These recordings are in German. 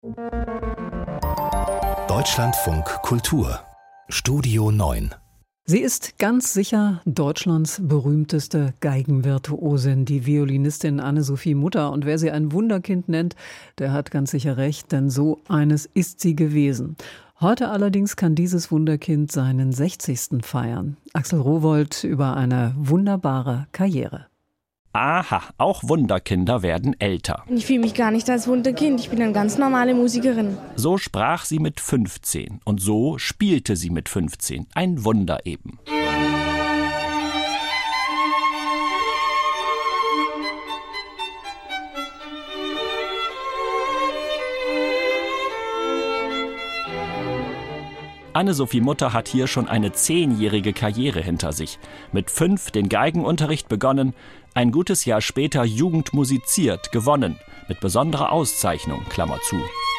Deutschlandfunk Kultur Studio 9. Sie ist ganz sicher Deutschlands berühmteste Geigenvirtuosin, die Violinistin Anne-Sophie Mutter. Und wer sie ein Wunderkind nennt, der hat ganz sicher recht, denn so eines ist sie gewesen. Heute allerdings kann dieses Wunderkind seinen 60. feiern. Axel Rowohlt über eine wunderbare Karriere. Aha, auch Wunderkinder werden älter. Ich fühle mich gar nicht als Wunderkind, ich bin eine ganz normale Musikerin. So sprach sie mit 15 und so spielte sie mit 15. Ein Wunder eben. Anne-Sophie Mutter hat hier schon eine 10-jährige Karriere hinter sich. Mit 5 den Geigenunterricht begonnen, ein gutes Jahr später Jugend musiziert, gewonnen, mit besonderer Auszeichnung, Klammer zu.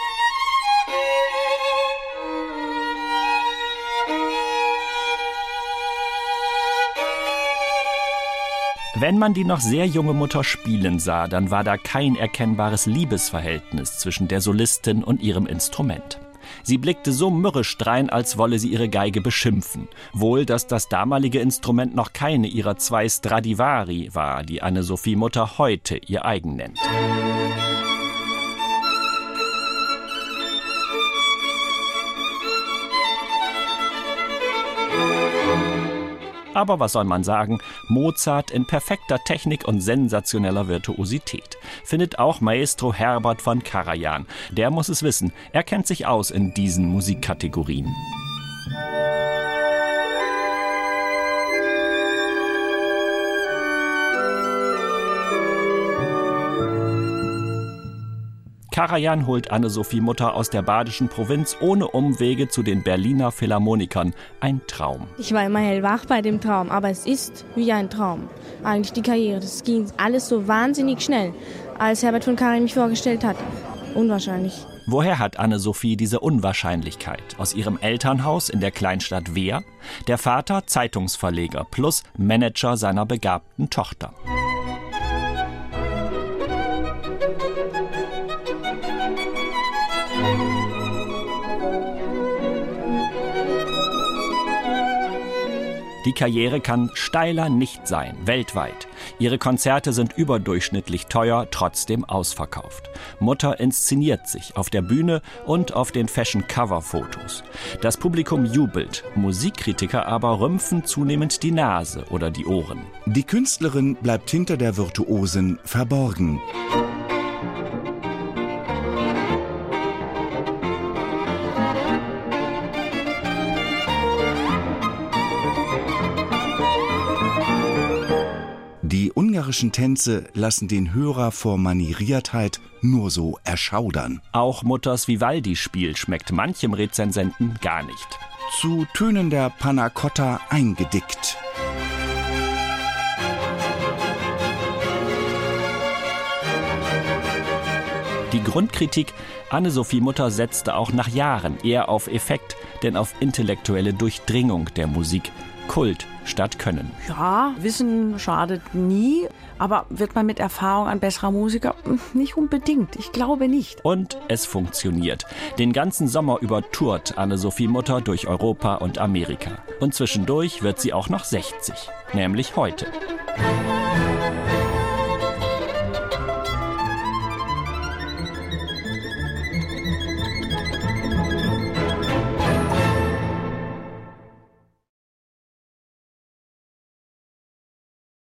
Wenn man die noch sehr junge Mutter spielen sah, dann war da kein erkennbares Liebesverhältnis zwischen der Solistin und ihrem Instrument. Sie blickte so mürrisch drein, als wolle sie ihre Geige beschimpfen. Wohl, dass das damalige Instrument noch keine ihrer 2 Stradivari war, die Anne-Sophie Mutter heute ihr eigen nennt. Aber was soll man sagen? Mozart in perfekter Technik und sensationeller Virtuosität. Findet auch Maestro Herbert von Karajan. Der muss es wissen. Er kennt sich aus in diesen Musikkategorien. Karajan holt Anne-Sophie Mutter aus der badischen Provinz ohne Umwege zu den Berliner Philharmonikern. Ein Traum. Ich war immer hellwach bei dem Traum, aber es ist wie ein Traum. Eigentlich die Karriere, das ging alles so wahnsinnig schnell, als Herbert von Karajan mich vorgestellt hat. Unwahrscheinlich. Woher hat Anne-Sophie diese Unwahrscheinlichkeit? Aus ihrem Elternhaus in der Kleinstadt Wehr? Der Vater Zeitungsverleger plus Manager seiner begabten Tochter. Die Karriere kann steiler nicht sein, weltweit. Ihre Konzerte sind überdurchschnittlich teuer, trotzdem ausverkauft. Mutter inszeniert sich auf der Bühne und auf den Fashion-Cover-Fotos. Das Publikum jubelt, Musikkritiker aber rümpfen zunehmend die Nase oder die Ohren. Die Künstlerin bleibt hinter der Virtuosin verborgen. Die ungarischen Tänze lassen den Hörer vor Manieriertheit nur so erschaudern. Auch Mutters Vivaldi-Spiel schmeckt manchem Rezensenten gar nicht. Zu Tönen der Panna Cotta eingedickt. Die Grundkritik, Anne-Sophie Mutter setzte auch nach Jahren eher auf Effekt, denn auf intellektuelle Durchdringung der Musik. Kult statt Können. Ja, Wissen schadet nie, aber wird man mit Erfahrung ein besserer Musiker? Nicht unbedingt, ich glaube nicht. Und es funktioniert. Den ganzen Sommer über tourt Anne-Sophie Mutter durch Europa und Amerika. Und zwischendurch wird sie auch noch 60, nämlich heute.